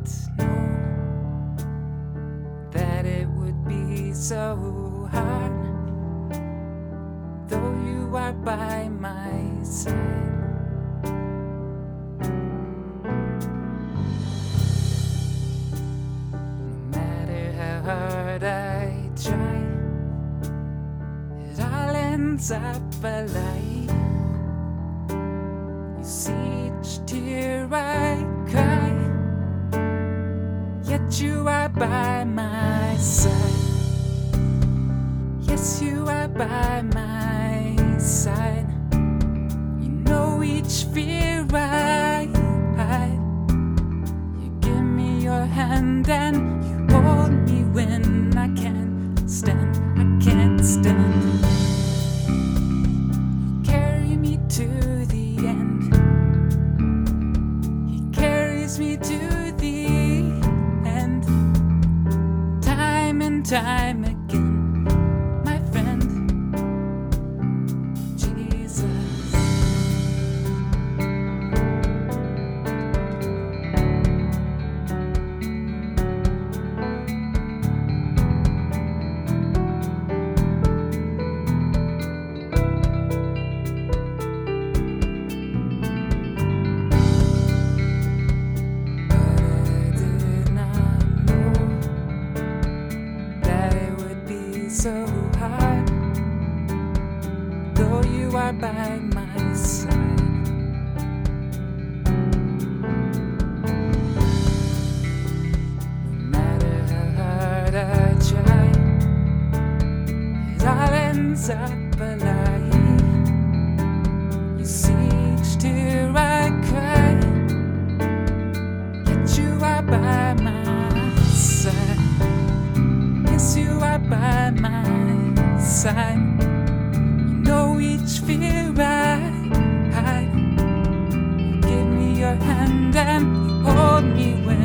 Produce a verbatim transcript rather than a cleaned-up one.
know that it would be so hard, though you are by my side. No matter how hard I try, it all ends up a lie. You see each tear I cry, yet you are by my side. Yes, you are by my side. You know each fear I hide. You give me your hand and you hold me when I can't stand, I can't stand. You carry me to the end. He carries me to the end. Time and time again, my friend, Jesus. So hard, though you are by my side. No matter how hard I try, it all ends up a lie. You see each tear I cry, yet you are by my side. Yes, you are by my side. You know each fear I hide. You give me your hand and you hold me when